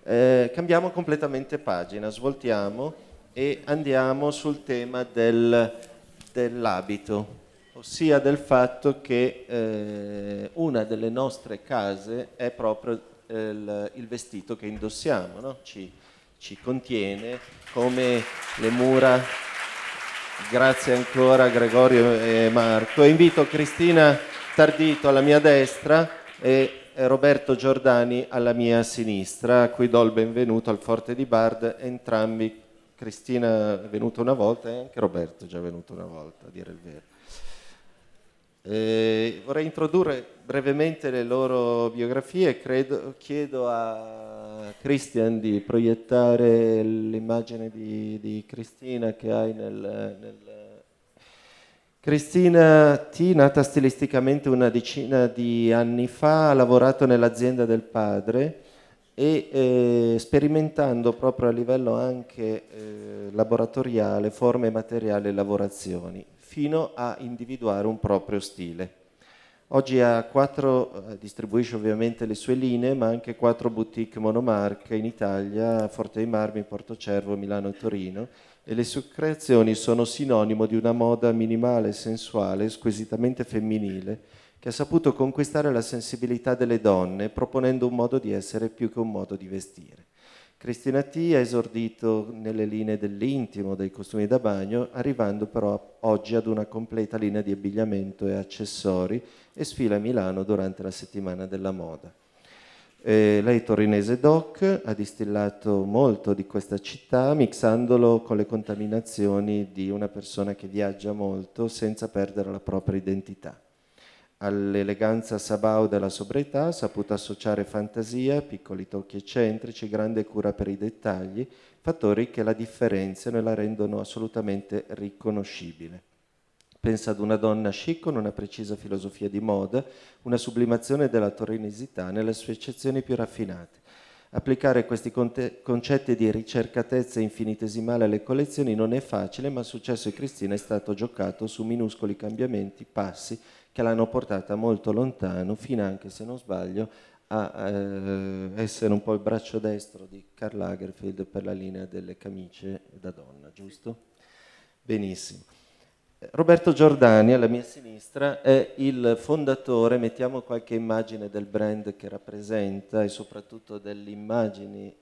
Cambiamo completamente pagina, svoltiamo e andiamo sul tema dell'abito, ossia del fatto che una delle nostre case è proprio il vestito che indossiamo, no? Ci contiene come le mura. Grazie ancora Gregorio e Marco. E invito Cristina Tardito alla mia destra e Roberto Giordani alla mia sinistra, a cui do il benvenuto al Forte di Bard. Entrambi, Cristina è venuta una volta e anche Roberto è già venuto una volta, a dire il vero. Vorrei introdurre brevemente le loro biografie. Chiedo a Christian di proiettare l'immagine di Cristina che hai Cristina T, nata stilisticamente una decina di anni fa, ha lavorato nell'azienda del padre e sperimentando proprio a livello anche laboratoriale forme, materiali e lavorazioni, fino a individuare un proprio stile. Oggi distribuisce ovviamente le sue linee, ma anche 4 boutique monomarche in Italia, Forte dei Marmi, Portocervo, Milano e Torino, e le sue creazioni sono sinonimo di una moda minimale, sensuale, squisitamente femminile, che ha saputo conquistare la sensibilità delle donne, proponendo un modo di essere più che un modo di vestire. Cristina T ha esordito nelle linee dell'intimo, dei costumi da bagno, arrivando però oggi ad una completa linea di abbigliamento e accessori e sfila a Milano durante la settimana della moda. Lei torinese doc, ha distillato molto di questa città mixandolo con le contaminazioni di una persona che viaggia molto senza perdere la propria identità. All'eleganza sabau della sobrietà ha saputo associare fantasia, piccoli tocchi eccentrici, grande cura per i dettagli, fattori che la differenziano e la rendono assolutamente riconoscibile. Pensa ad una donna chic con una precisa filosofia di moda, una sublimazione della torinesità nelle sue eccezioni più raffinate. Applicare questi concetti di ricercatezza infinitesimale alle collezioni non è facile, ma il successo di Cristina è stato giocato su minuscoli cambiamenti, passi che l'hanno portata molto lontano, fino anche, se non sbaglio, a essere un po' il braccio destro di Karl Lagerfeld per la linea delle camicie da donna, giusto? Benissimo. Roberto Giordani, alla mia sinistra, è il fondatore, mettiamo qualche immagine del brand che rappresenta e soprattutto delle immagini,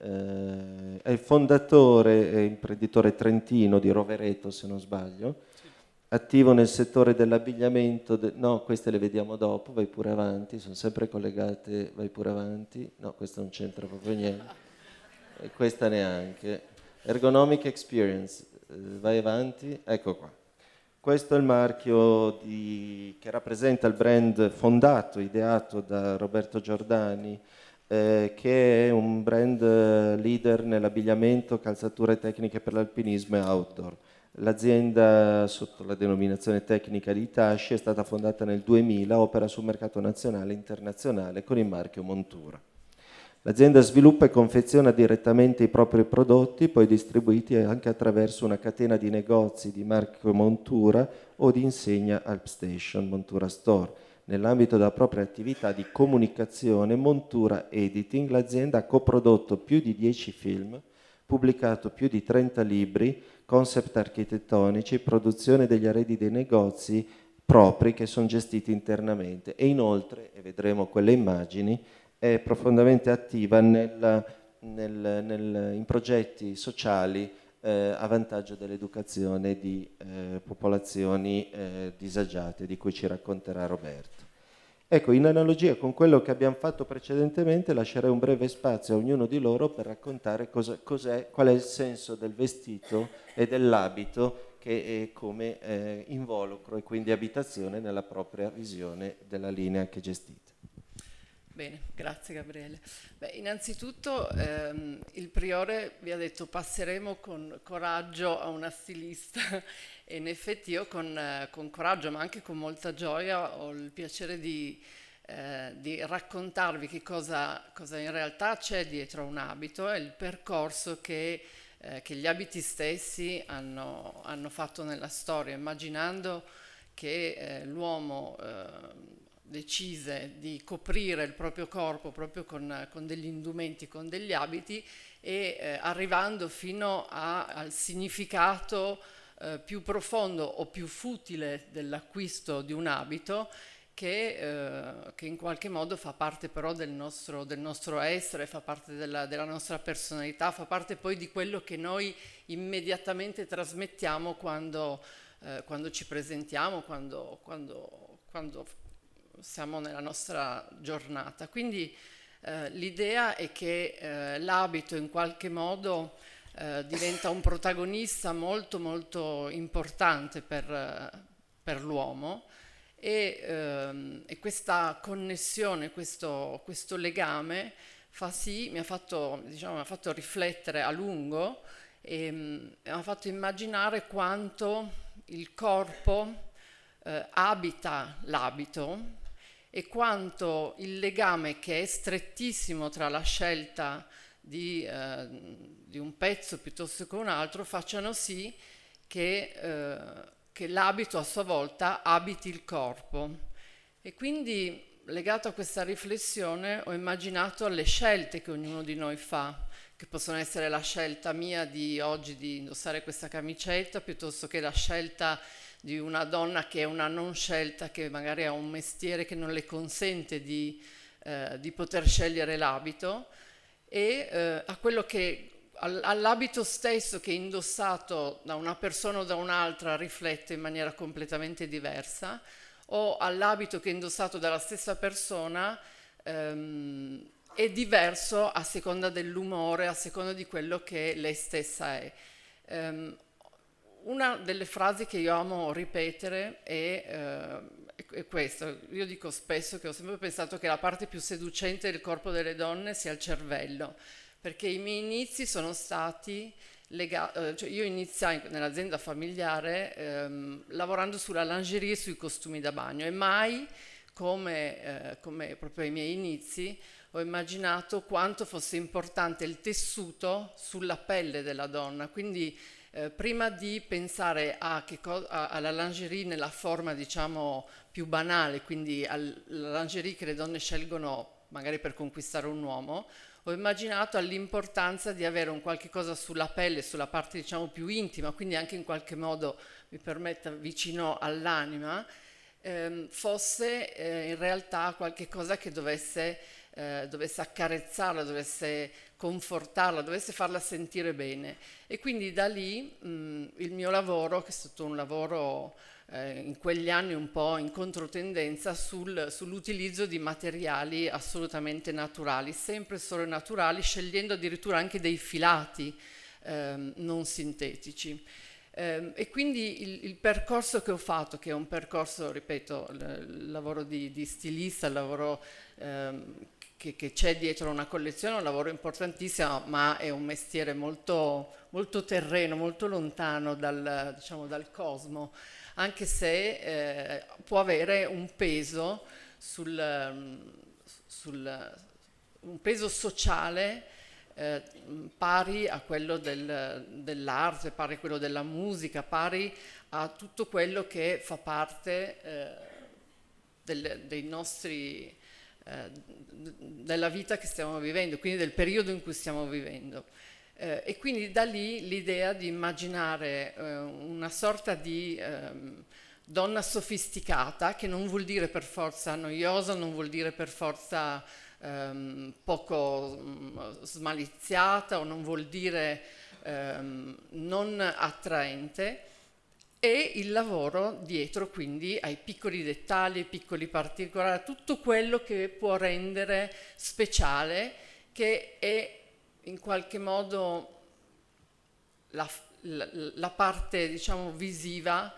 è il fondatore e imprenditore trentino di Rovereto, se non sbaglio, attivo nel settore dell'abbigliamento, no, queste le vediamo dopo, vai pure avanti, sono sempre collegate, vai pure avanti, no, questa non c'entra proprio niente, e questa neanche, Ergonomic Experience, vai avanti, ecco qua. Questo è il marchio che rappresenta il brand fondato, ideato da Roberto Giordani, che è un brand leader nell'abbigliamento, calzature tecniche per l'alpinismo e outdoor. L'azienda, sotto la denominazione tecnica di Itachi, è stata fondata nel 2000, opera sul mercato nazionale e internazionale con il marchio Montura. L'azienda sviluppa e confeziona direttamente i propri prodotti, poi distribuiti anche attraverso una catena di negozi di marchio Montura o di insegna AlpStation Montura Store. Nell'ambito della propria attività di comunicazione Montura Editing, l'azienda ha coprodotto più di 10 film, pubblicato più di 30 libri, concept architettonici, produzione degli arredi dei negozi propri che sono gestiti internamente e inoltre, e vedremo quelle immagini, è profondamente attiva in progetti sociali a vantaggio dell'educazione di popolazioni disagiate, di cui ci racconterà Roberto. Ecco, in analogia con quello che abbiamo fatto precedentemente, lascerei un breve spazio a ognuno di loro per raccontare qual è il senso del vestito e dell'abito che è come involucro e quindi abitazione nella propria visione della linea che gestite. Bene, grazie Gabriele. Beh, innanzitutto il priore vi ha detto passeremo con coraggio a una stilista e in effetti io con coraggio ma anche con molta gioia ho il piacere di raccontarvi che cosa in realtà c'è dietro a un abito e il percorso che gli abiti stessi hanno fatto nella storia, immaginando che l'uomo decise di coprire il proprio corpo proprio con degli indumenti, con degli abiti, e arrivando fino al significato più profondo o più futile dell'acquisto di un abito, che in qualche modo fa parte però del nostro essere, fa parte della nostra personalità, fa parte poi di quello che noi immediatamente trasmettiamo quando ci presentiamo, quando siamo nella nostra giornata. Quindi l'idea è che l'abito in qualche modo diventa un protagonista molto molto importante per l'uomo, e questa connessione, questo legame mi ha fatto riflettere a lungo, e mi ha fatto immaginare quanto il corpo abita l'abito, e quanto il legame, che è strettissimo, tra la scelta di un pezzo piuttosto che un altro, facciano sì che l'abito a sua volta abiti il corpo. E quindi, legato a questa riflessione, ho immaginato le scelte che ognuno di noi fa, che possono essere la scelta mia di oggi di indossare questa camicetta, piuttosto che la scelta di una donna che è una non scelta, che magari ha un mestiere che non le consente di poter scegliere l'abito, e a quello che all'abito stesso che indossato da una persona o da un'altra riflette in maniera completamente diversa, o all'abito che indossato dalla stessa persona è diverso a seconda dell'umore, a seconda di quello che lei stessa è. Una delle frasi che io amo ripetere è questo. Io dico spesso che ho sempre pensato che la parte più seducente del corpo delle donne sia il cervello, perché i miei inizi sono stati legati, cioè io iniziai nell'azienda familiare lavorando sulla lingerie e sui costumi da bagno, e mai come proprio ai miei inizi ho immaginato quanto fosse importante il tessuto sulla pelle della donna. Quindi prima di pensare alla lingerie nella forma, diciamo, più banale, quindi alla lingerie che le donne scelgono magari per conquistare un uomo, ho immaginato all'importanza di avere un qualche cosa sulla pelle, sulla parte, diciamo, più intima, quindi anche in qualche modo, mi permetta, vicino all'anima, fosse in realtà qualche cosa che dovesse accarezzarla, dovesse confortarla, dovesse farla sentire bene. E quindi da lì il mio lavoro, che è stato un lavoro in quegli anni un po' in controtendenza, sull'utilizzo di materiali assolutamente naturali, sempre solo naturali, scegliendo addirittura anche dei filati non sintetici. E quindi il percorso che ho fatto, che è un percorso, ripeto, il lavoro di stilista, il lavoro che c'è dietro una collezione, è un lavoro importantissimo, ma è un mestiere molto, molto terreno, molto lontano diciamo, dal cosmo, anche se può avere un peso un peso sociale pari a quello dell'arte, pari a quello della musica, pari a tutto quello che fa parte dei nostri della vita che stiamo vivendo, quindi del periodo in cui stiamo vivendo. E quindi da lì l'idea di immaginare una sorta di donna sofisticata, che non vuol dire per forza noiosa, non vuol dire per forza poco smaliziata, o non vuol dire non attraente, e il lavoro dietro quindi ai piccoli dettagli, ai piccoli particolari, a tutto quello che può rendere speciale, che è in qualche modo la parte, diciamo, visiva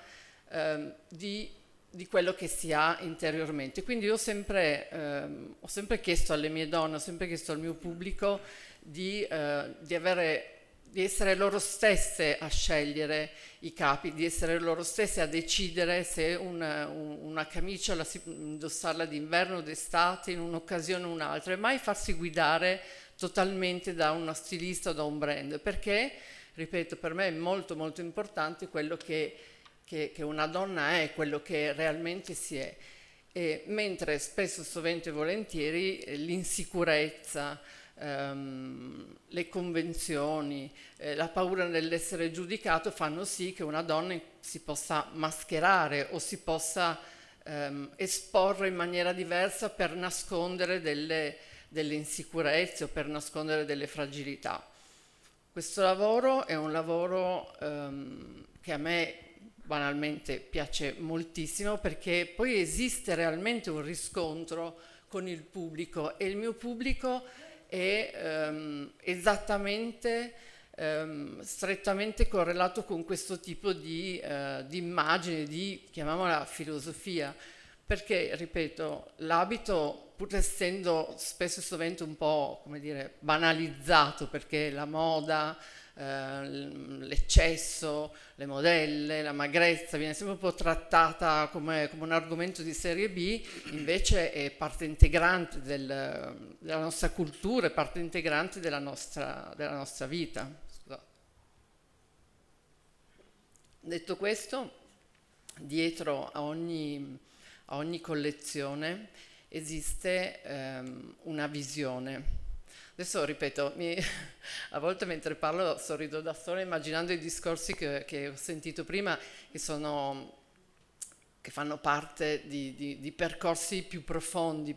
di quello che si ha interiormente. Quindi io ho sempre chiesto alle mie donne, ho sempre chiesto al mio pubblico di essere loro stesse a scegliere i capi, di essere loro stesse a decidere se una camicia indossarla d'inverno o d'estate, in un'occasione o un'altra, e mai farsi guidare totalmente da uno stilista o da un brand, perché, ripeto, per me è molto molto importante quello che una donna è, quello che realmente si è. mentre spesso, sovente e volentieri l'insicurezza, le convenzioni, la paura nell'essere giudicato fanno sì che una donna si possa mascherare o si possa esporre in maniera diversa per nascondere delle insicurezze o per nascondere delle fragilità. Questo lavoro è un lavoro che a me banalmente piace moltissimo, perché poi esiste realmente un riscontro con il pubblico, e il mio pubblico è esattamente, strettamente correlato con questo tipo di immagine, di, chiamiamola, filosofia, perché, ripeto, l'abito, pur essendo spesso e sovente un po', come dire, banalizzato, perché la moda, l'eccesso, le modelle, la magrezza viene sempre un po' trattata come un argomento di serie B, invece è parte integrante della nostra cultura, è parte integrante della nostra vita. Scusate. Detto questo, dietro a ogni collezione esiste una visione. Adesso ripeto, a volte mentre parlo sorrido da sola immaginando i discorsi che ho sentito prima, che fanno parte di percorsi più profondi,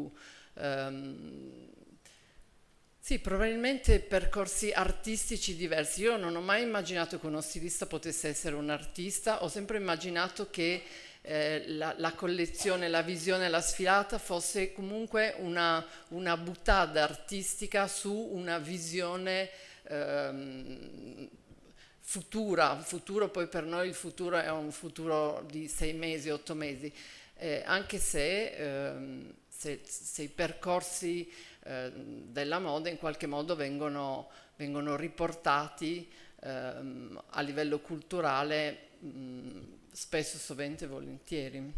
sì, probabilmente percorsi artistici diversi. Io non ho mai immaginato che uno stilista potesse essere un artista, ho sempre immaginato che la collezione, la visione, la sfilata fosse comunque una buttata artistica su una visione futura. Futuro, poi per noi il futuro è un futuro di 6 mesi, 8 mesi, anche se i percorsi della moda in qualche modo vengono riportati a livello culturale, spesso, sovente e volentieri.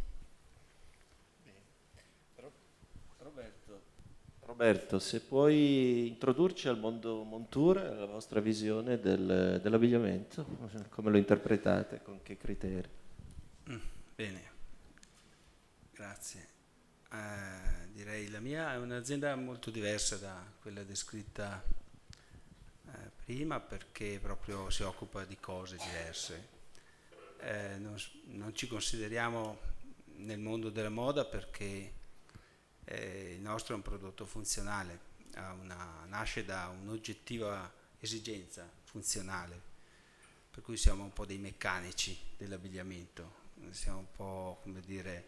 Roberto, se puoi introdurci al mondo monture, la vostra visione dell'abbigliamento, come lo interpretate, con che criteri? Bene, grazie. Direi la mia è un'azienda molto diversa da quella descritta prima, perché proprio si occupa di cose diverse. Non ci consideriamo nel mondo della moda perché il nostro è un prodotto funzionale, nasce da un'oggettiva esigenza funzionale, per cui siamo un po' dei meccanici dell'abbigliamento, siamo un po', come dire,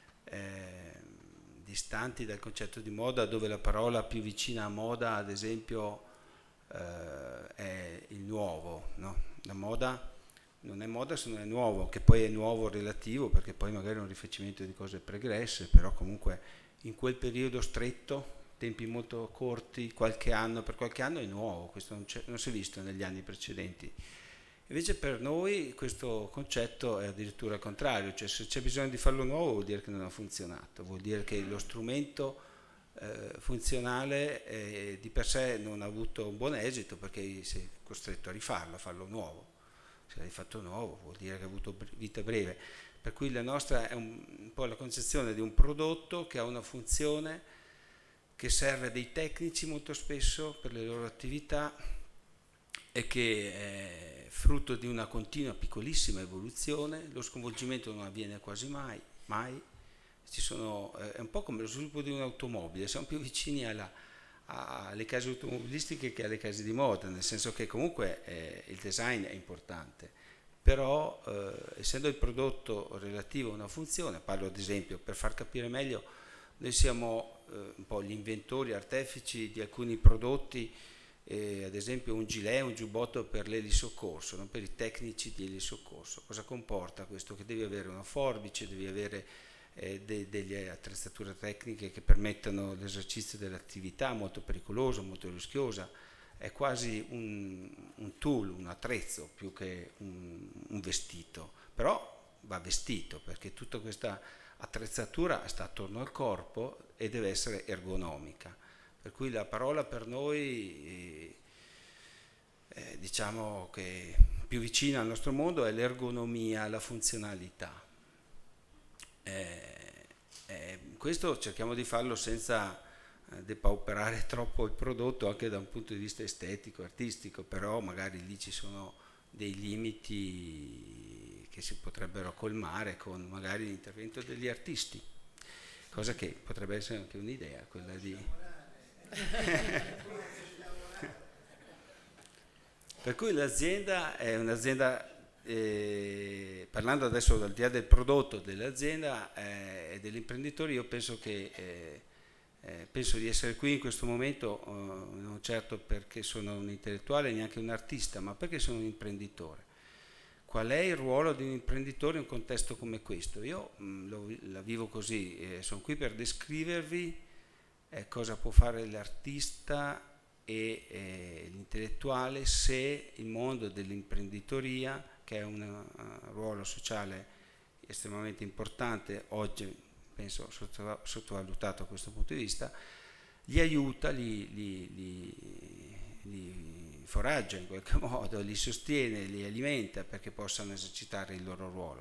distanti dal concetto di moda, dove la parola più vicina a moda, ad esempio, è il nuovo, no? La moda non è moda se non è nuovo, che poi è nuovo relativo, perché poi magari è un rifacimento di cose pregresse, però comunque in quel periodo stretto, tempi molto corti, per qualche anno è nuovo. Questo non si è visto negli anni precedenti. Invece per noi questo concetto è addirittura il contrario, cioè se c'è bisogno di farlo nuovo vuol dire che non ha funzionato, vuol dire che lo strumento funzionale di per sé non ha avuto un buon esito, perché sei costretto a rifarlo, a farlo nuovo. Se l'hai fatto nuovo vuol dire che ha avuto vita breve. Per cui la nostra è un po' la concezione di un prodotto che ha una funzione, che serve a dei tecnici molto spesso per le loro attività, e che è frutto di una continua piccolissima evoluzione. Lo sconvolgimento non avviene quasi mai. È un po' come lo sviluppo di un'automobile, siamo più vicini alle case automobilistiche che alle case di moda, nel senso che comunque il design è importante, però essendo il prodotto relativo a una funzione, parlo ad esempio, per far capire meglio, noi siamo un po' gli inventori, artefici di alcuni prodotti, ad esempio un gilet, un giubbotto per l'elisoccorso, no? Per i tecnici di elisoccorso. Cosa comporta questo? Che devi avere una forbice, devi avere delle attrezzature tecniche che permettano l'esercizio dell'attività, molto pericolosa, molto rischiosa. È quasi un tool, un attrezzo più che un vestito, però va vestito, perché tutta questa attrezzatura sta attorno al corpo e deve essere ergonomica. Per cui la parola per noi, diciamo che più vicina al nostro mondo, è l'ergonomia, la funzionalità. questo cerchiamo di farlo senza depauperare troppo il prodotto anche da un punto di vista estetico, artistico, però magari lì ci sono dei limiti che si potrebbero colmare con magari l'intervento degli artisti, cosa che potrebbe essere anche un'idea, quella di... Per cui l'azienda è un'azienda, parlando adesso al di là del prodotto dell'azienda e dell'imprenditore, io penso che penso di essere qui in questo momento non certo perché sono un intellettuale, neanche un artista, ma perché sono un imprenditore. Qual è il ruolo di un imprenditore in un contesto come questo? Io la vivo così, sono qui per descrivervi cosa può fare l'artista e l'intellettuale se il mondo dell'imprenditoria, che è un ruolo sociale estremamente importante oggi, penso sottovalutato da questo punto di vista, li aiuta, li foraggia in qualche modo, li sostiene, li alimenta perché possano esercitare il loro ruolo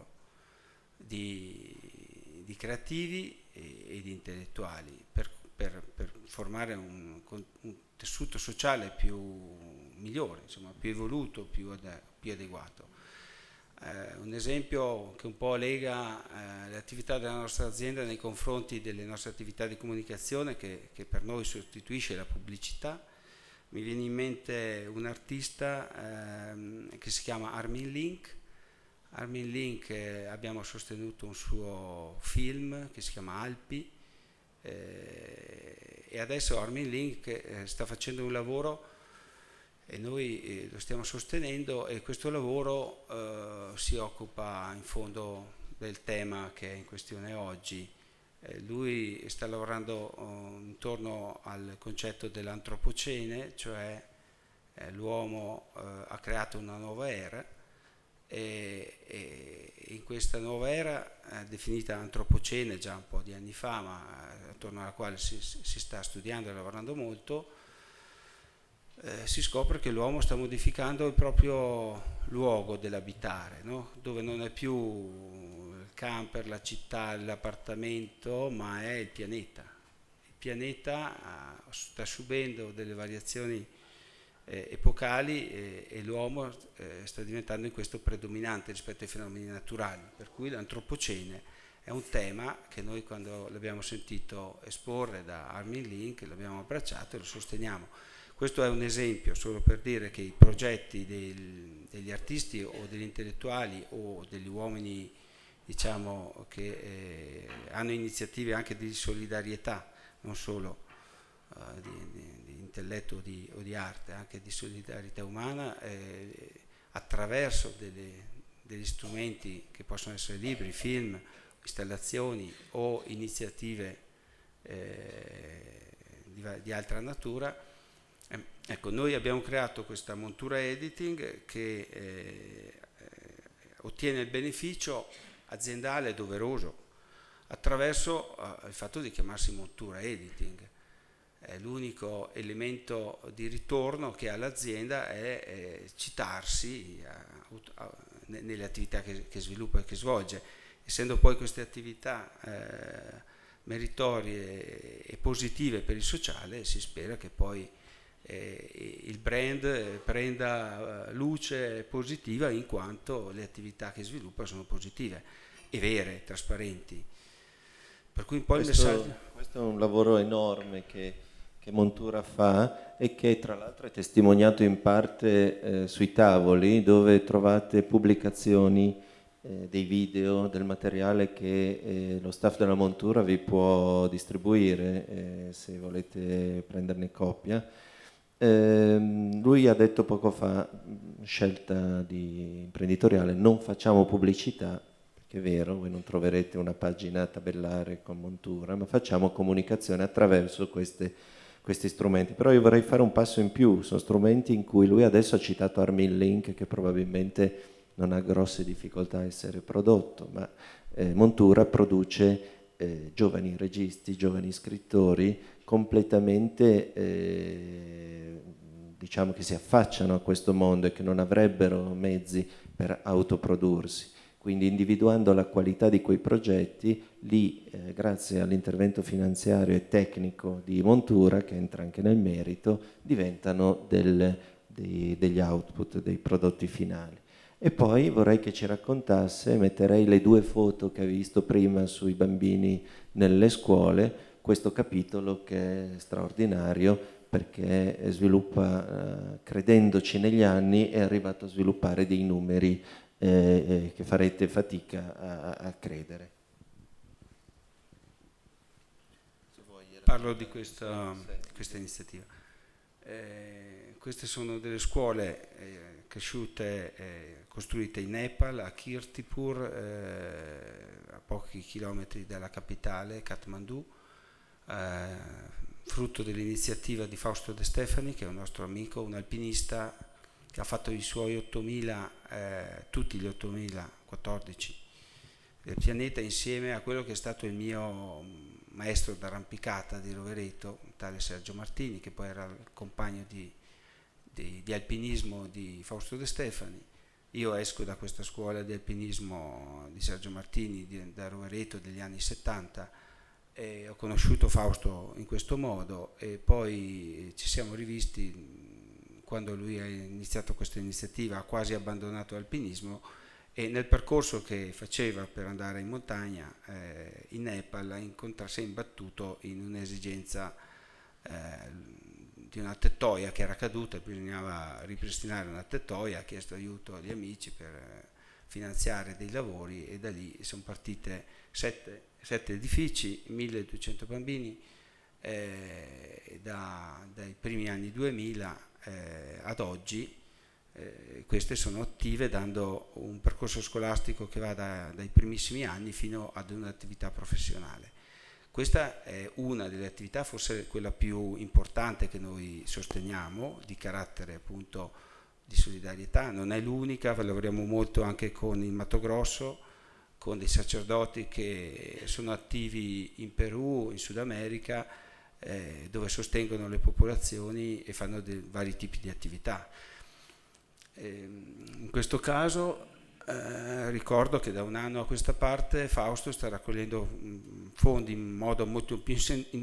di creativi e di intellettuali per formare un tessuto sociale più migliore, insomma, più evoluto, più adeguato. Un esempio che un po' lega le attività della nostra azienda nei confronti delle nostre attività di comunicazione che per noi sostituisce la pubblicità. Mi viene in mente un artista che si chiama Armin Link. Armin Link, abbiamo sostenuto un suo film che si chiama Alpi e adesso Armin Link sta facendo un lavoro e noi lo stiamo sostenendo, e questo lavoro si occupa in fondo del tema che è in questione oggi. Lui sta lavorando intorno al concetto dell'antropocene, cioè l'uomo ha creato una nuova era e in questa nuova era definita antropocene già un po' di anni fa, ma attorno alla quale si sta studiando e lavorando molto, si scopre che l'uomo sta modificando il proprio luogo dell'abitare, no? Dove non è più il camper, la città, l'appartamento, ma è il pianeta. Il pianeta sta subendo delle variazioni epocali e l'uomo sta diventando in questo predominante rispetto ai fenomeni naturali, per cui l'antropocene è un tema che noi, quando l'abbiamo sentito esporre da Armin Link, l'abbiamo abbracciato e lo sosteniamo. Questo è un esempio solo per dire che i progetti degli artisti o degli intellettuali o degli uomini, diciamo, che hanno iniziative anche di solidarietà, non solo di intelletto o di arte, anche di solidarietà umana, attraverso degli strumenti che possono essere libri, film, installazioni o iniziative di altra natura. Ecco, noi abbiamo creato questa montura editing che ottiene il beneficio aziendale doveroso attraverso il fatto di chiamarsi montura editing. L'unico elemento di ritorno che ha l'azienda è citarsi nelle attività che sviluppa e che svolge. Essendo poi queste attività meritorie e positive per il sociale, si spera che poi il brand prenda luce positiva in quanto le attività che sviluppa sono positive e vere, trasparenti. Per cui poi il messaggio... Questo è un lavoro enorme che Montura fa e che tra l'altro è testimoniato in parte sui tavoli, dove trovate pubblicazioni dei video, del materiale che lo staff della Montura vi può distribuire se volete prenderne copia. Lui ha detto poco fa, scelta imprenditoriale, non facciamo pubblicità, perché è vero, voi non troverete una pagina tabellare con Montura, ma facciamo comunicazione attraverso questi strumenti. Però io vorrei fare un passo in più, sono strumenti in cui lui adesso ha citato Armin Link, che probabilmente non ha grosse difficoltà a essere prodotto, ma Montura produce giovani registi, giovani scrittori completamente diciamo che si affacciano a questo mondo e che non avrebbero mezzi per autoprodursi. quindi individuando la qualità di quei progetti, lì grazie all'intervento finanziario e tecnico di Montura, che entra anche nel merito, diventano degli output, dei prodotti finali. E poi vorrei che ci raccontasse, metterei le 2 foto che hai visto prima sui bambini nelle scuole, questo capitolo che è straordinario perché sviluppa, credendoci negli anni, è arrivato a sviluppare dei numeri che farete fatica a credere. Parlo di questa iniziativa. Queste sono delle scuole cresciute, costruite in Nepal, a Kirtipur, a pochi chilometri dalla capitale, Kathmandu, frutto dell'iniziativa di Fausto De Stefani, che è un nostro amico, un alpinista che ha fatto i suoi 8000, tutti gli 8014 del pianeta, insieme a quello che è stato il mio maestro d'arrampicata di Rovereto, tale Sergio Martini, che poi era il compagno di alpinismo di Fausto De Stefani. Io esco da questa scuola di alpinismo di Sergio Martini da Rovereto degli anni 70 e ho conosciuto Fausto in questo modo e poi ci siamo rivisti quando lui ha iniziato questa iniziativa, ha quasi abbandonato l'alpinismo e nel percorso che faceva per andare in montagna in Nepal si è imbattuto in un'esigenza di una tettoia che era caduta, bisognava ripristinare una tettoia, ha chiesto aiuto agli amici per finanziare dei lavori e da lì sono partite 7 edifici, 1200 bambini dai primi anni 2000 ad oggi. Queste sono attive dando un percorso scolastico che va dai primissimi anni fino ad un'attività professionale. Questa è una delle attività, forse quella più importante che noi sosteniamo, di carattere appunto di solidarietà. Non è l'unica, lavoriamo molto anche con il Mato Grosso, con dei sacerdoti che sono attivi in Perù, in Sud America, dove sostengono le popolazioni e fanno vari tipi di attività. In questo caso ricordo che da un anno a questa parte Fausto sta raccogliendo fondi in modo molto più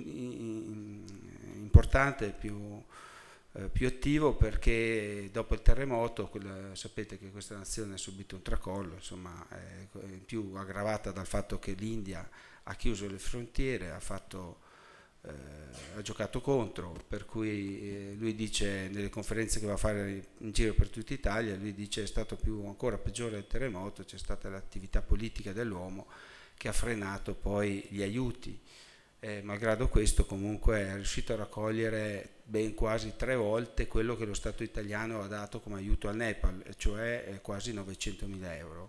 importante, più attivo, perché dopo il terremoto, sapete che questa nazione ha subito un tracollo, insomma, in più aggravata dal fatto che l'India ha chiuso le frontiere, ha giocato contro, per cui lui dice nelle conferenze che va a fare in giro per tutta Italia, lui dice è stato ancora peggiore del terremoto, c'è stata l'attività politica dell'uomo che ha frenato poi gli aiuti. Malgrado questo comunque è riuscito a raccogliere ben quasi 3 volte quello che lo Stato italiano ha dato come aiuto al Nepal, cioè quasi 900.000 euro.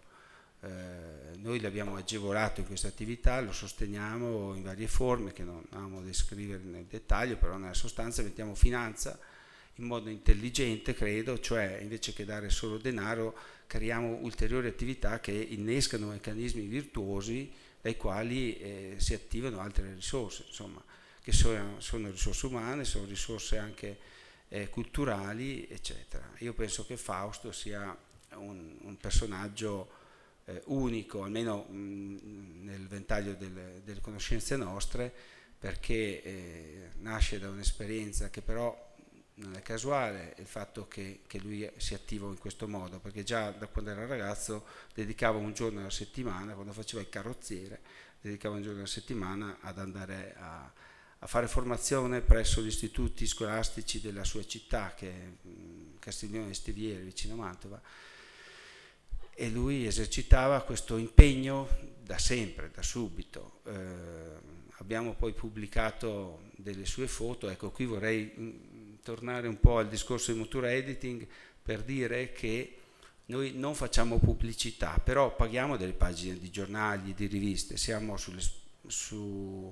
Noi l'abbiamo agevolato in questa attività, lo sosteniamo in varie forme che non amo descrivere nel dettaglio, però nella sostanza mettiamo finanza in modo intelligente, credo, cioè invece che dare solo denaro creiamo ulteriori attività che innescano meccanismi virtuosi dai quali si attivano altre risorse, insomma, che sono risorse umane, sono risorse anche culturali, eccetera. Io penso che Fausto sia un personaggio unico, almeno nel ventaglio delle conoscenze nostre, perché nasce da un'esperienza che però non è casuale, il fatto che lui sia attivo in questo modo, perché già da quando era ragazzo dedicava un giorno alla settimana, quando faceva il carrozziere, dedicava un giorno alla settimana ad andare a fare formazione presso gli istituti scolastici della sua città, che è Castiglione Stiviere, vicino a Mantova, e lui esercitava questo impegno da sempre, da subito. Abbiamo poi pubblicato delle sue foto, ecco qui vorrei tornare un po' al discorso di Montura Editing per dire che noi non facciamo pubblicità, però paghiamo delle pagine di giornali, di riviste, siamo su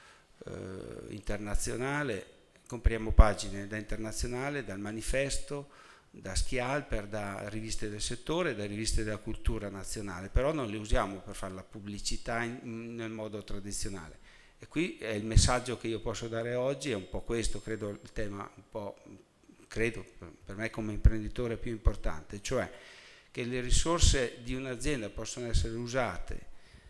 Internazionale, compriamo pagine da Internazionale, dal Manifesto, da Schialper, da riviste del settore, da riviste della cultura nazionale, però non le usiamo per fare la pubblicità nel modo tradizionale. E qui è il messaggio che io posso dare oggi, è un po' questo, credo, il tema un po', credo, per me come imprenditore più importante, cioè che le risorse di un'azienda possono essere usate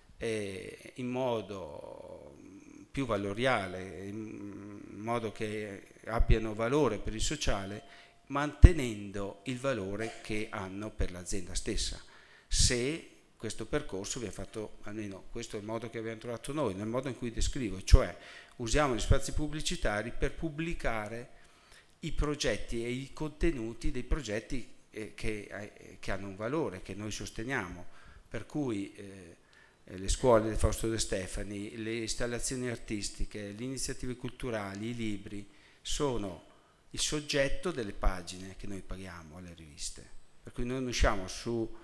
in modo più valoriale, in modo che abbiano valore per il sociale, mantenendo il valore che hanno per l'azienda stessa. Se questo percorso viene fatto, almeno questo è il modo che abbiamo trovato noi, nel modo in cui descrivo, cioè usiamo gli spazi pubblicitari per pubblicare i progetti e i contenuti dei progetti che hanno un valore, che noi sosteniamo, per cui le scuole di Fausto De Stefani, le installazioni artistiche, le iniziative culturali, i libri sono il soggetto delle pagine che noi paghiamo alle riviste, per cui noi non usciamo su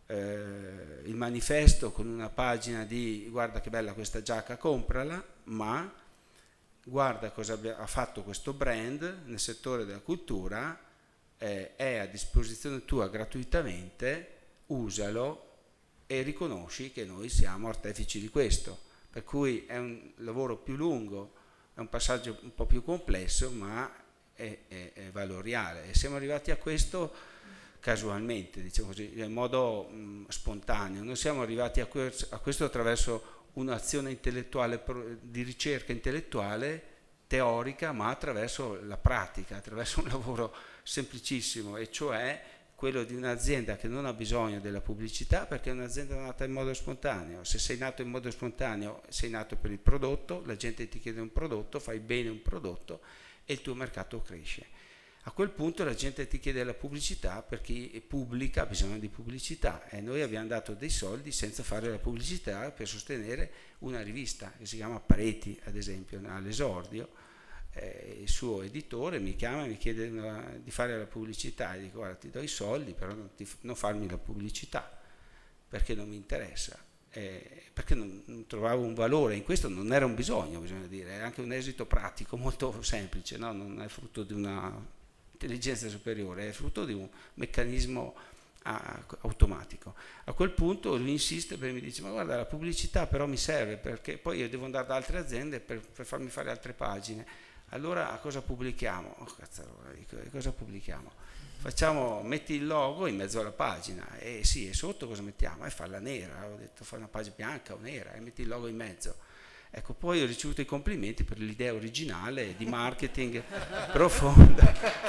il manifesto con una pagina di guarda che bella questa giacca, comprala, ma guarda cosa ha fatto questo brand nel settore della cultura, è a disposizione tua gratuitamente, usalo e riconosci che noi siamo artefici di questo, per cui è un lavoro più lungo, è un passaggio un po' più complesso, ma è valoriale, e siamo arrivati a questo casualmente, diciamo così, in modo spontaneo. Noi siamo arrivati a questo attraverso un'azione intellettuale, di ricerca intellettuale, teorica, ma attraverso la pratica, attraverso un lavoro semplicissimo, e cioè quello di un'azienda che non ha bisogno della pubblicità, perché è un'azienda nata in modo spontaneo. Se sei nato in modo spontaneo, sei nato per il prodotto, la gente ti chiede un prodotto, fai bene un prodotto e il tuo mercato cresce. A quel punto la gente ti chiede la pubblicità, perché chi pubblica ha bisogno di pubblicità, e noi abbiamo dato dei soldi senza fare la pubblicità per sostenere una rivista che si chiama Pareti, ad esempio, all'esordio. Il suo editore mi chiama e mi chiede di fare la pubblicità, e dico guarda, ti do i soldi, però non farmi la pubblicità, perché non mi interessa, perché non trovavo un valore in questo. Non era un bisogno, bisogna dire, è anche un esito pratico molto semplice, no? Non è frutto di una intelligenza superiore, è frutto di un meccanismo automatico. A quel punto lui insiste perché mi dice ma guarda, la pubblicità però mi serve, perché poi io devo andare da altre aziende per farmi fare altre pagine. Allora a cosa pubblichiamo? Oh cazzarola, cosa pubblichiamo? Metti il logo in mezzo alla pagina, e sì, e sotto cosa mettiamo? Falla nera, ho detto fa una pagina bianca o nera e metti il logo in mezzo. Ecco, poi ho ricevuto i complimenti per l'idea originale di marketing profonda.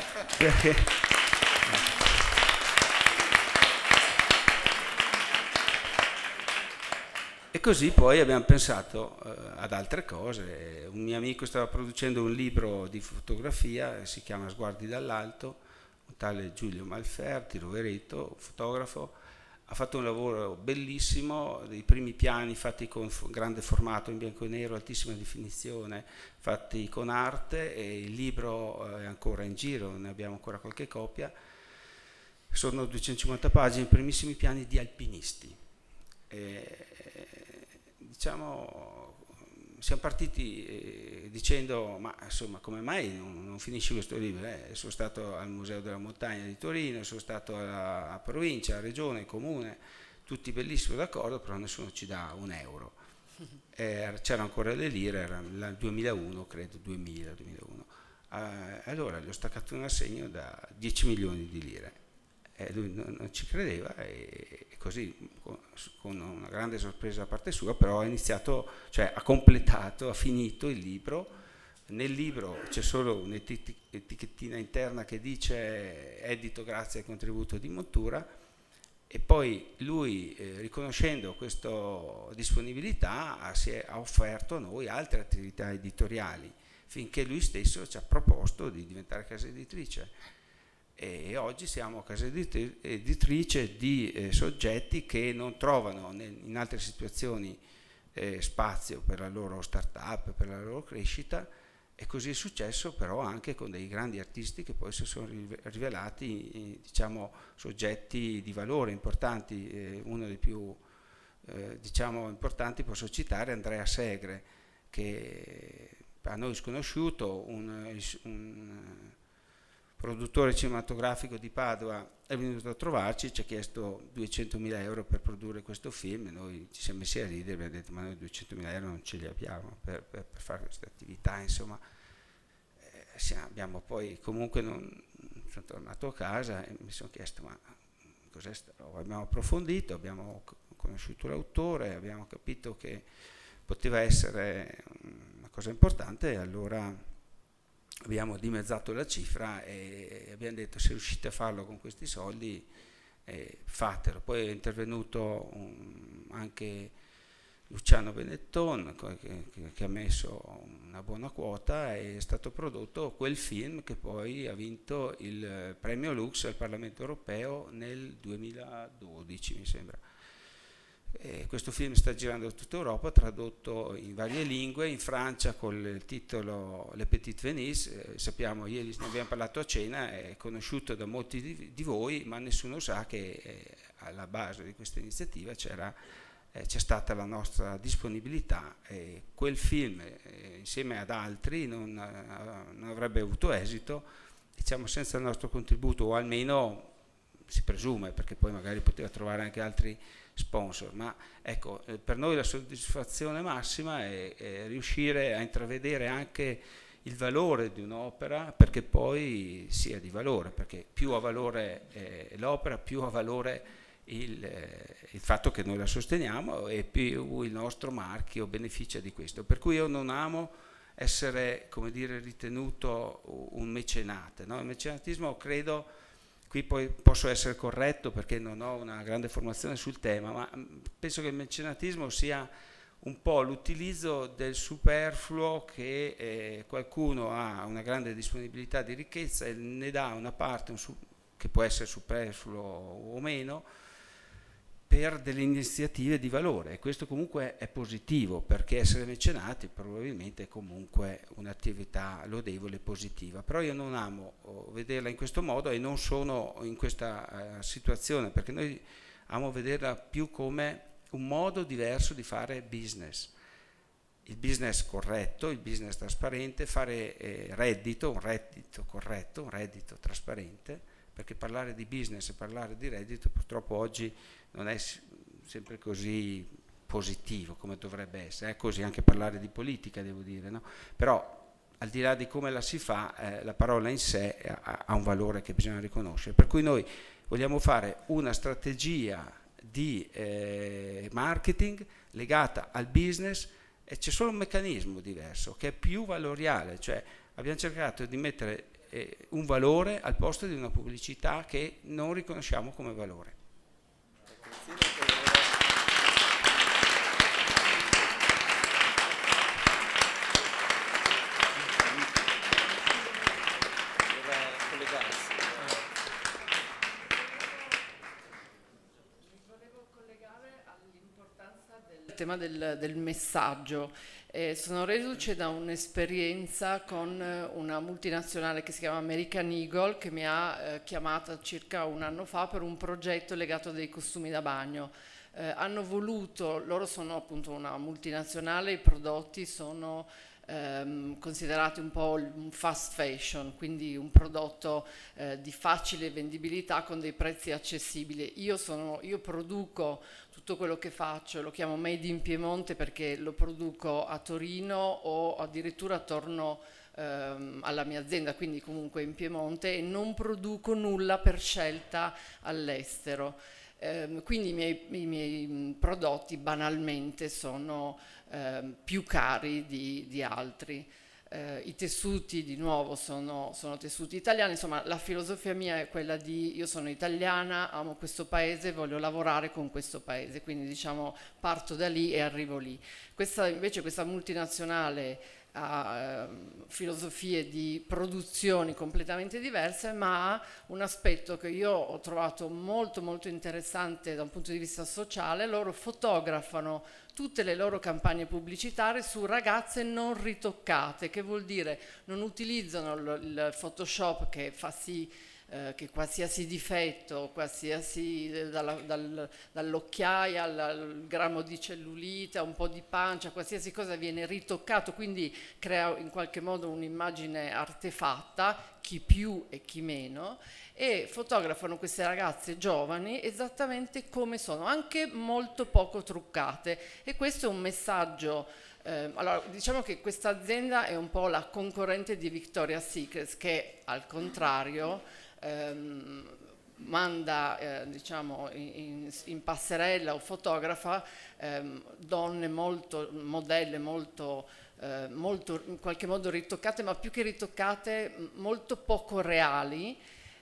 E così poi abbiamo pensato ad altre cose. Un mio amico stava producendo un libro di fotografia, si chiama Sguardi dall'alto, un tale Giulio Malferti, Rovereto, un fotografo. Ha fatto un lavoro bellissimo, dei primi piani fatti con grande formato in bianco e nero, altissima definizione, fatti con arte, e il libro è ancora in giro, ne abbiamo ancora qualche copia. Sono 250 pagine, primissimi piani di alpinisti. Siamo partiti dicendo ma insomma come mai non finisci questo libro? Sono stato al Museo della Montagna di Torino, sono stato a provincia, a regione, comune, tutti bellissimi, d'accordo, però nessuno ci dà un euro. C'era ancora le lire, era il 2001, credo, 2000-2001. Allora gli ho staccato un assegno da 10 milioni di lire. Lui non ci credeva, e così con una grande sorpresa da parte sua, però ha iniziato, cioè ha completato, ha finito il libro. Nel libro c'è solo un'etichettina interna che dice edito grazie al contributo di Montura, e poi lui riconoscendo questa disponibilità ha offerto a noi altre attività editoriali, finché lui stesso ci ha proposto di diventare casa editrice. E oggi siamo casa editrice di soggetti che non trovano in altre situazioni spazio per la loro start-up, per la loro crescita, e così è successo però anche con dei grandi artisti che poi si sono rivelati diciamo soggetti di valore importanti. Uno dei più diciamo importanti posso citare Andrea Segre, che a noi sconosciuto, un produttore cinematografico di Padova, è venuto a trovarci, ci ha chiesto 200.000 euro per produrre questo film, e noi ci siamo messi a ridere, abbiamo detto ma noi 200.000 euro non ce li abbiamo per fare queste attività, insomma. Abbiamo poi comunque sono tornato a casa e mi sono chiesto ma cos'è sta roba? Abbiamo approfondito, abbiamo conosciuto l'autore, abbiamo capito che poteva essere una cosa importante e allora abbiamo dimezzato la cifra e abbiamo detto se riuscite a farlo con questi soldi fatelo. Poi è intervenuto anche Luciano Benetton che ha messo una buona quota e è stato prodotto quel film che poi ha vinto il premio Lux al Parlamento Europeo nel 2012 mi sembra. Questo film sta girando in tutta Europa, tradotto in varie lingue, in Francia con il titolo Le Petites Venise, sappiamo, ieri ne abbiamo parlato a cena, è conosciuto da molti di voi, ma nessuno sa che alla base di questa iniziativa c'è stata la nostra disponibilità e quel film insieme ad altri non avrebbe avuto esito, diciamo, senza il nostro contributo, o almeno si presume, perché poi magari poteva trovare anche altri sponsor, ma ecco, per noi la soddisfazione massima è riuscire a intravedere anche il valore di un'opera, perché poi sia di valore, perché più ha valore l'opera, più ha valore il fatto che noi la sosteniamo e più il nostro marchio beneficia di questo. Per cui io non amo essere, come dire, ritenuto un mecenate, no? Il mecenatismo, credo, qui poi posso essere corretto perché non ho una grande formazione sul tema, ma penso che il mecenatismo sia un po' l'utilizzo del superfluo che qualcuno ha una grande disponibilità di ricchezza e ne dà una parte che può essere superfluo o meno per delle iniziative di valore, e questo comunque è positivo, perché essere mecenati probabilmente è comunque un'attività lodevole e positiva, però io non amo vederla in questo modo e non sono in questa situazione, perché noi amo vederla più come un modo diverso di fare business, il business corretto, il business trasparente, fare reddito, un reddito corretto, un reddito trasparente, perché parlare di business e parlare di reddito purtroppo oggi non è sempre così positivo come dovrebbe essere, è così anche parlare di politica, devo dire, no? Però al di là di come la si fa, la parola in sé ha un valore che bisogna riconoscere, per cui noi vogliamo fare una strategia di marketing legata al business e c'è solo un meccanismo diverso che è più valoriale, cioè abbiamo cercato di mettere un valore al posto di una pubblicità che non riconosciamo come valore. Volevo collegare all'importanza del tema del messaggio. Sono reduce da un'esperienza con una multinazionale che si chiama American Eagle, che mi ha chiamata circa un anno fa per un progetto legato a dei costumi da bagno. Hanno voluto, loro sono appunto una multinazionale, i prodotti sono considerati un po' un fast fashion, quindi un prodotto di facile vendibilità con dei prezzi accessibili. Io produco tutto quello che faccio, lo chiamo Made in Piemonte perché lo produco a Torino o addirittura attorno alla mia azienda, quindi comunque in Piemonte, e non produco nulla per scelta all'estero. Quindi i miei prodotti banalmente sono più cari di altri. I tessuti di nuovo sono tessuti italiani, insomma la filosofia mia è quella di io sono italiana, amo questo paese, voglio lavorare con questo paese, quindi diciamo parto da lì e arrivo lì. Questa multinazionale ha filosofie di produzioni completamente diverse, ma ha un aspetto che io ho trovato molto molto interessante da un punto di vista sociale. Loro fotografano tutte le loro campagne pubblicitarie su ragazze non ritoccate, che vuol dire non utilizzano il Photoshop che fa sì che qualsiasi difetto, qualsiasi dall'occhiaia al grammo di cellulite, a un po' di pancia, qualsiasi cosa viene ritoccato, quindi crea in qualche modo un'immagine artefatta, chi più e chi meno, e fotografano queste ragazze giovani esattamente come sono, anche molto poco truccate, e questo è un messaggio. Allora, diciamo che questa azienda è un po' la concorrente di Victoria's Secret, che al contrario manda diciamo in passerella o fotografa donne molto, modelle molto in qualche modo ritoccate, ma più che ritoccate molto poco reali,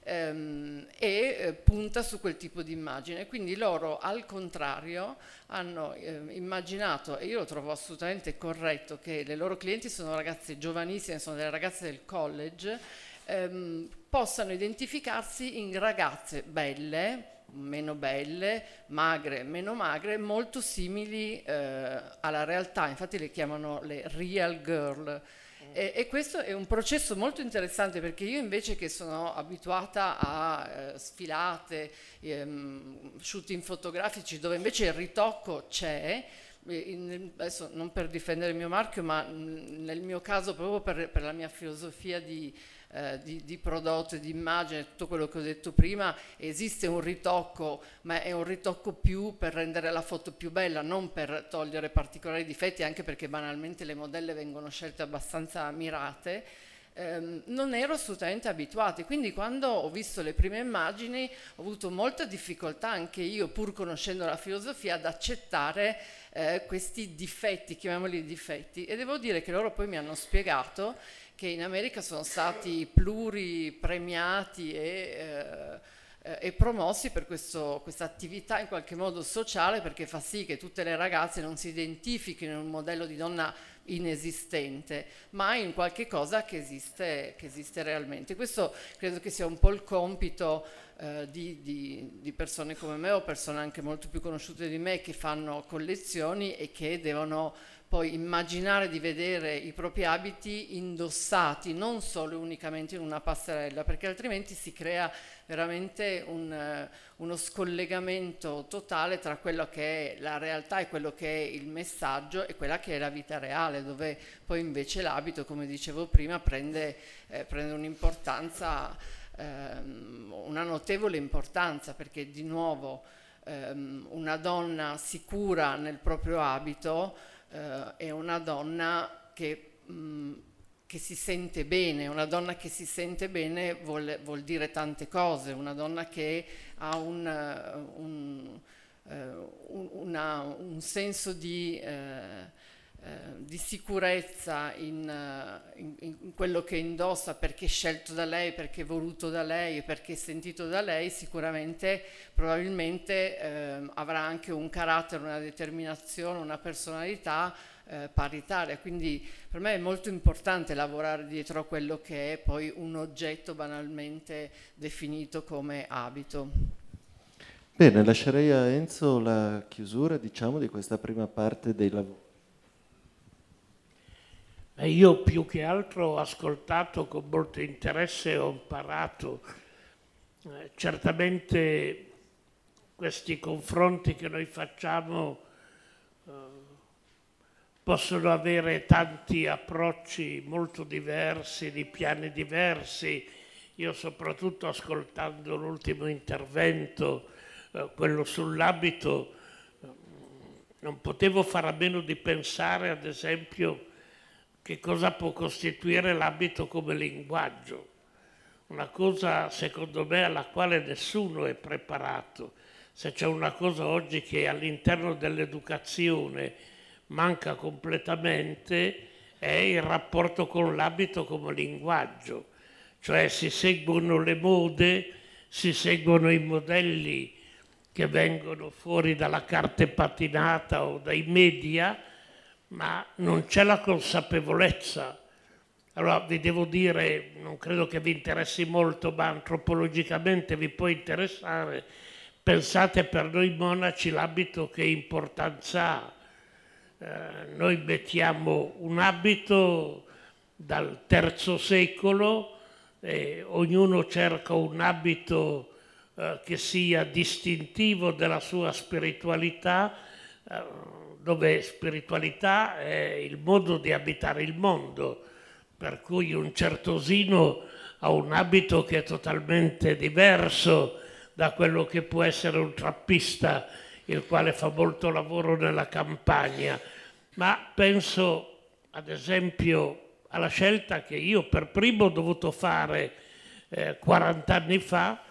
e punta su quel tipo di immagine. Quindi loro al contrario hanno immaginato, e io lo trovo assolutamente corretto, che le loro clienti sono ragazze giovanissime, sono delle ragazze del college, possano identificarsi in ragazze belle, meno belle, magre, meno magre, molto simili alla realtà. Infatti le chiamano le real girl. E questo è un processo molto interessante, perché io invece, che sono abituata a sfilate, shooting fotografici dove invece il ritocco c'è, adesso non per difendere il mio marchio, ma nel mio caso proprio per la mia filosofia di prodotto e di immagine, tutto quello che ho detto prima, esiste un ritocco, ma è un ritocco più per rendere la foto più bella, non per togliere particolari difetti, anche perché banalmente le modelle vengono scelte abbastanza mirate. Non ero assolutamente abituata, quindi quando ho visto le prime immagini ho avuto molta difficoltà anche io, pur conoscendo la filosofia, ad accettare questi difetti, chiamiamoli difetti, e devo dire che loro poi mi hanno spiegato che in America sono stati pluripremiati e promossi per questa attività in qualche modo sociale, perché fa sì che tutte le ragazze non si identifichino in un modello di donna inesistente, ma in qualche cosa che esiste realmente. Questo credo che sia un po' il compito di persone come me, o persone anche molto più conosciute di me, che fanno collezioni e che devono poi immaginare di vedere i propri abiti indossati non solo unicamente in una passerella, perché altrimenti si crea veramente uno scollegamento totale tra quello che è la realtà e quello che è il messaggio e quella che è la vita reale, dove poi invece l'abito, come dicevo prima, prende un'importanza, una notevole importanza, perché di nuovo una donna sicura nel proprio abito è una donna che si sente bene. Una donna che si sente bene vuol dire tante cose. Una donna che ha un senso di sicurezza in quello che indossa, perché è scelto da lei, perché è voluto da lei, perché è sentito da lei, sicuramente probabilmente avrà anche un carattere, una determinazione, una personalità paritaria. Quindi per me è molto importante lavorare dietro a quello che è poi un oggetto banalmente definito come abito. Bene, lascerei a Enzo la chiusura, diciamo, di questa prima parte dei lavori. Io più che altro ho ascoltato con molto interesse e ho imparato. Certamente questi confronti che noi facciamo possono avere tanti approcci molto diversi, di piani diversi. Io soprattutto ascoltando l'ultimo intervento, quello sull'abito, non potevo fare a meno di pensare, ad esempio, che cosa può costituire l'abito come linguaggio. Una cosa, secondo me, alla quale nessuno è preparato. Se c'è una cosa oggi che all'interno dell'educazione manca completamente, è il rapporto con l'abito come linguaggio. Cioè si seguono le mode, si seguono i modelli che vengono fuori dalla carta patinata o dai media, ma non c'è la consapevolezza. Allora vi devo dire, non credo che vi interessi molto, ma antropologicamente vi può interessare. Pensate, per noi monaci l'abito che importanza ha. Noi mettiamo un abito dal III secolo, ognuno cerca un abito che sia distintivo della sua spiritualità, dove spiritualità è il modo di abitare il mondo, per cui un certosino ha un abito che è totalmente diverso da quello che può essere un trappista, il quale fa molto lavoro nella campagna. Ma penso, ad esempio, alla scelta che io per primo ho dovuto fare 40 anni fa,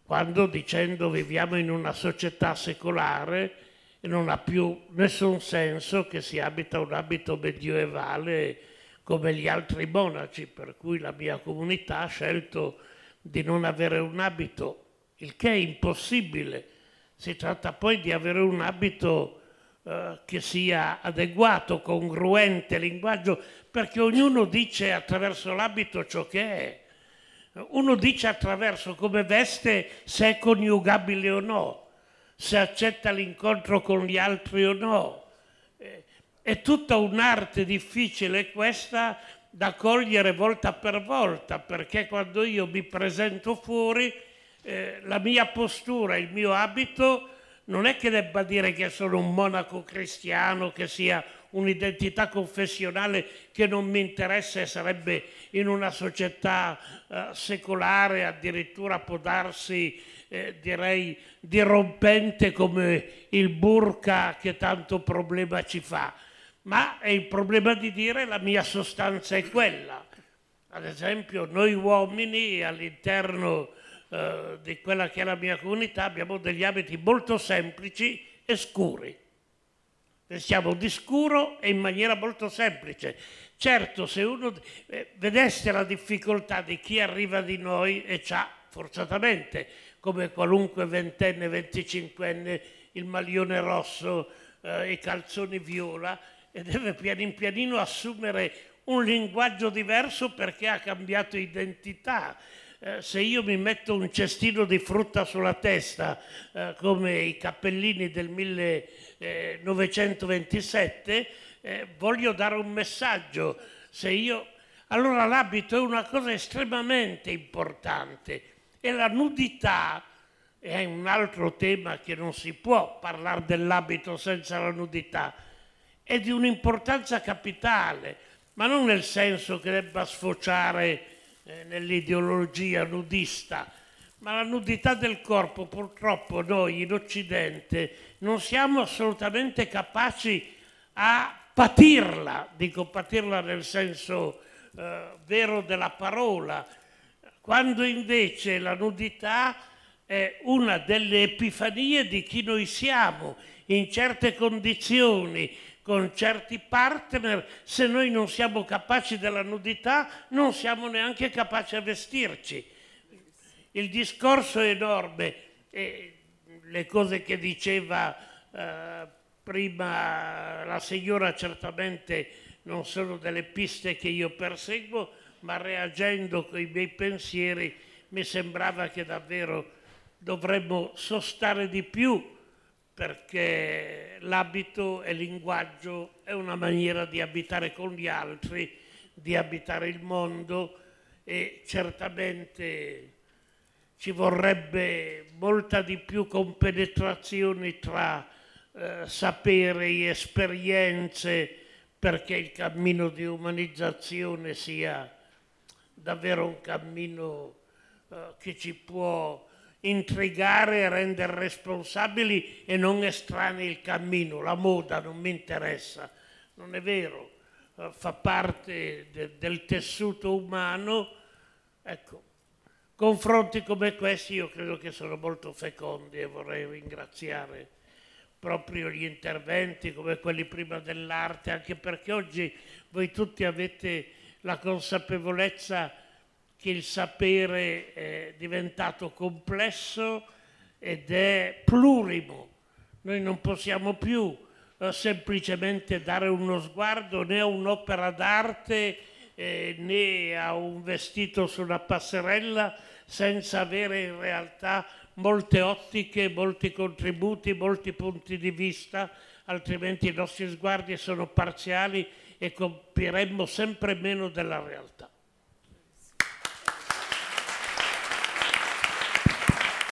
quando dicendo viviamo in una società secolare e non ha più nessun senso che si abita un abito medievale come gli altri monaci, per cui la mia comunità ha scelto di non avere un abito, il che è impossibile. Si tratta poi di avere un abito che sia adeguato, congruente linguaggio, perché ognuno dice attraverso l'abito ciò che è. Uno dice attraverso come veste se è coniugabile o no, se accetta l'incontro con gli altri o no. È tutta un'arte difficile questa da cogliere volta per volta, perché quando io mi presento fuori, la mia postura, il mio abito, non è che debba dire che sono un monaco cristiano, che sia un'identità confessionale che non mi interessa e sarebbe in una società secolare, addirittura può darsi, direi, dirompente come il burqa che tanto problema ci fa. Ma è il problema di dire la mia sostanza è quella. Ad esempio, noi uomini all'interno di quella che è la mia comunità abbiamo degli abiti molto semplici e scuri. Vestiamo di scuro e in maniera molto semplice. Certo, se uno vedesse la difficoltà di chi arriva di noi e c'ha forzatamente, come qualunque ventenne, 25enne, il maglione rosso, i calzoni viola, e deve pian pianino assumere un linguaggio diverso perché ha cambiato identità. Se io mi metto un cestino di frutta sulla testa, come i cappellini del 1927, voglio dare un messaggio. Allora l'abito è una cosa estremamente importante e la nudità è un altro tema che non si può parlare dell'abito senza la nudità. È di un'importanza capitale, ma non nel senso che debba sfociare nell'ideologia nudista, ma la nudità del corpo purtroppo noi in Occidente non siamo assolutamente capaci a patirla, dico patirla nel senso vero della parola, quando invece la nudità è una delle epifanie di chi noi siamo in certe condizioni, con certi partner. Se noi non siamo capaci della nudità, non siamo neanche capaci a vestirci. Il discorso è enorme e le cose che diceva prima la signora certamente non sono delle piste che io perseguo, ma reagendo con i miei pensieri mi sembrava che davvero dovremmo sostare di più, perché l'abito e il linguaggio è una maniera di abitare con gli altri, di abitare il mondo, e certamente ci vorrebbe molta di più compenetrazione tra saperi, esperienze, perché il cammino di umanizzazione sia davvero un cammino che ci può intrigare e rendere responsabili e non estranei il cammino. La moda non mi interessa, non è vero, fa parte del tessuto umano. Ecco, confronti come questi io credo che sono molto fecondi e vorrei ringraziare proprio gli interventi come quelli prima dell'arte, anche perché oggi voi tutti avete la consapevolezza che il sapere è diventato complesso ed è plurimo. Noi non possiamo più semplicemente dare uno sguardo né a un'opera d'arte né a un vestito su una passerella senza avere in realtà molte ottiche, molti contributi, molti punti di vista, altrimenti i nostri sguardi sono parziali e compiremmo sempre meno della realtà.